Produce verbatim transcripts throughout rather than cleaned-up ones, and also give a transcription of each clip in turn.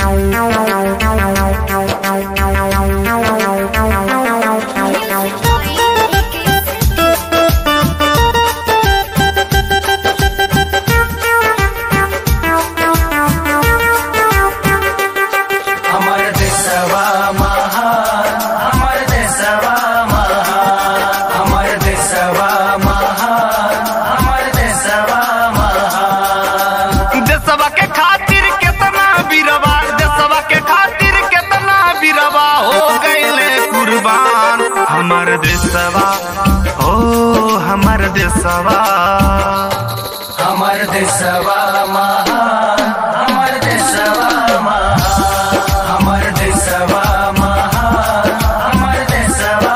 हमर देशवा हो हमर देशवा हमर देशवा महान हमर देशवा महान हमर देशवा महान हमर देशवा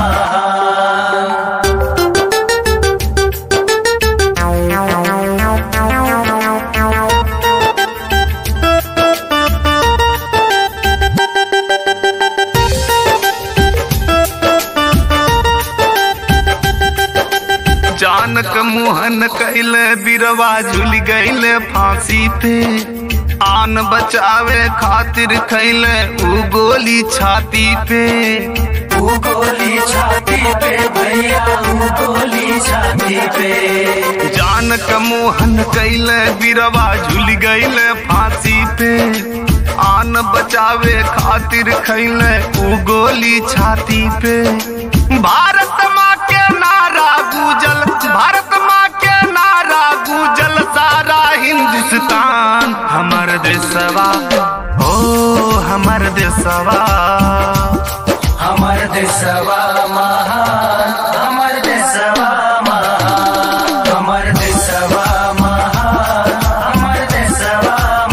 जानक मोहन कैले बिरवा झूल गईले फांसी पे आन बचावे खातिर खैले उ गोली छाती पे उ गोली छाती पे भैया उ गोली छाती पे जानक मोहन कैले बिरवा झूल गईले फांसी पे आन बचावे खातिर खैले उ गोली छाती पे भारत माँ के नारा गूंजल भारत माँ के नारा गूंजल सारा हिंदुस्तान हमर देशवा ओ हमर देशवा हमर देशवा महान हमर देशवा महान हमर देशवा महान हमर देशवा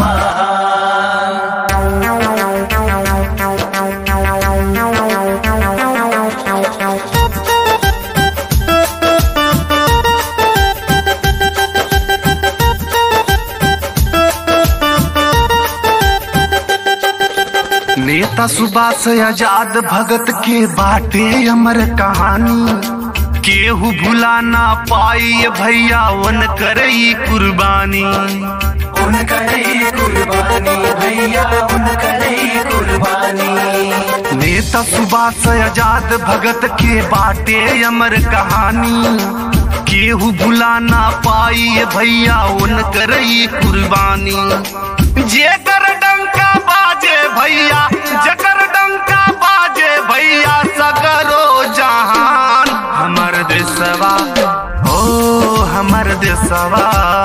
नेता सुभाष आजाद भगत के बाटे अमर कहानी केहू भुला ना पाई भैया वन करई कुर्बानी उन करई कुर्बानी भैया उन करई कुर्बानी नेता सुभाष आजाद भगत के बाटे अमर कहानी केहू भुला ना पाई भैया उन करई कुर्बानी जेकर डंका बाजे भैया जकर डंका बाजे भैया सगरो जहान हमर देशवा ओ हमर देशवा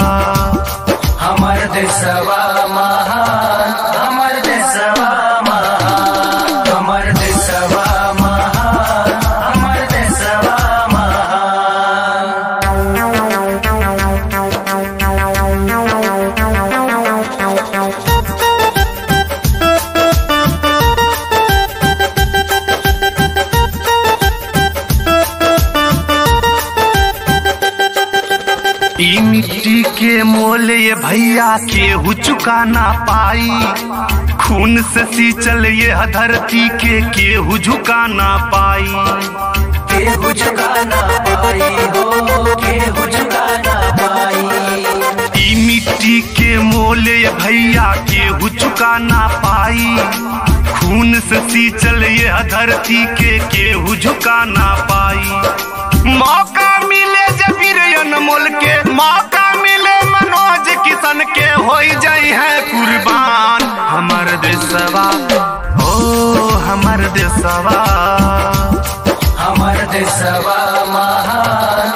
हमर देशवा महान हमर देशवा महान हमर देशवा महान हमर देशवा ई मिट्टी के मोल ये भैया केहू चुका ना पाई खून से सींचल ये धरती के केहू झुका ना पाई केहू झुका ना पाई हो केहू झुका ना पाई ई मिट्टी के मोल ये भैया केहू चुका ना पाई खून से सींचल ये धरती के केहू झुका ना पाई मौका मिले जबीर अनमोल के मौका मिले मनोज किशन के होई जाई है कुर्बान हमर देशवा ओ हमर देशवा हमर देशवा महान